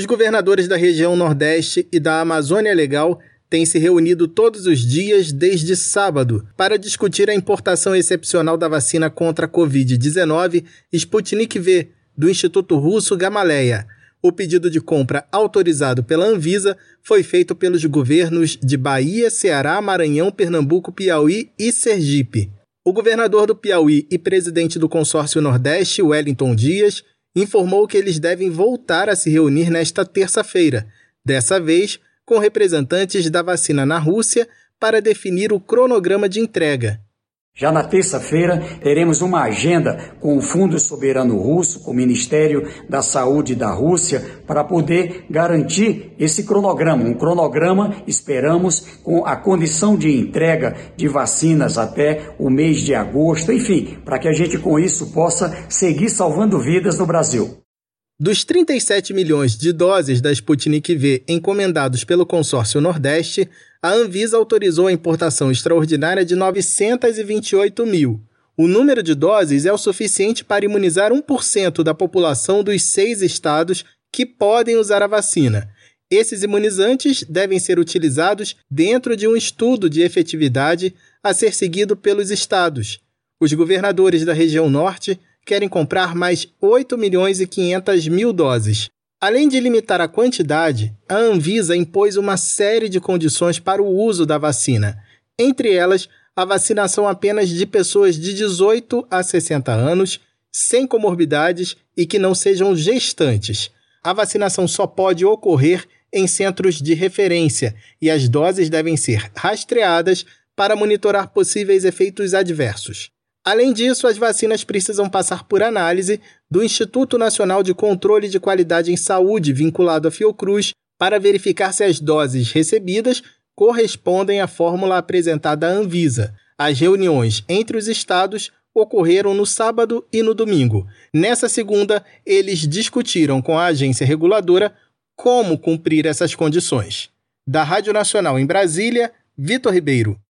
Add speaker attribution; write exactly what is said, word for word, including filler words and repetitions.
Speaker 1: Os governadores da região Nordeste e da Amazônia Legal têm se reunido todos os dias desde sábado para discutir a importação excepcional da vacina contra a covid dezenove Sputnik V, do Instituto Russo Gamaleya. O pedido de compra autorizado pela Anvisa foi feito pelos governos de Bahia, Ceará, Maranhão, Pernambuco, Piauí e Sergipe. O governador do Piauí e presidente do consórcio Nordeste, Wellington Dias, informou que eles devem voltar a se reunir nesta terça-feira, dessa vez com representantes da vacina na Rússia para definir o cronograma de entrega.
Speaker 2: Já na terça-feira, teremos uma agenda com o Fundo Soberano Russo, com o Ministério da Saúde da Rússia, para poder garantir esse cronograma. Um cronograma, esperamos, com a condição de entrega de vacinas até o mês de agosto, enfim, para que a gente com isso possa seguir salvando vidas no Brasil.
Speaker 1: Dos trinta e sete milhões de doses da Sputnik V encomendados pelo consórcio Nordeste, a Anvisa autorizou a importação extraordinária de novecentos e vinte e oito mil. O número de doses é o suficiente para imunizar um por cento da população dos seis estados que podem usar a vacina. Esses imunizantes devem ser utilizados dentro de um estudo de efetividade a ser seguido pelos estados. Os governadores da região norte querem comprar mais oito milhões e quinhentas mil doses. Além de limitar a quantidade, a Anvisa impôs uma série de condições para o uso da vacina. Entre elas, a vacinação apenas de pessoas de dezoito a sessenta anos, sem comorbidades e que não sejam gestantes. A vacinação só pode ocorrer em centros de referência e as doses devem ser rastreadas para monitorar possíveis efeitos adversos. Além disso, as vacinas precisam passar por análise do Instituto Nacional de Controle de Qualidade em Saúde, vinculado à Fiocruz, para verificar se as doses recebidas correspondem à fórmula apresentada à Anvisa. As reuniões entre os estados ocorreram no sábado e no domingo. Nessa segunda, eles discutiram com a agência reguladora como cumprir essas condições. Da Rádio Nacional em Brasília, Vitor Ribeiro.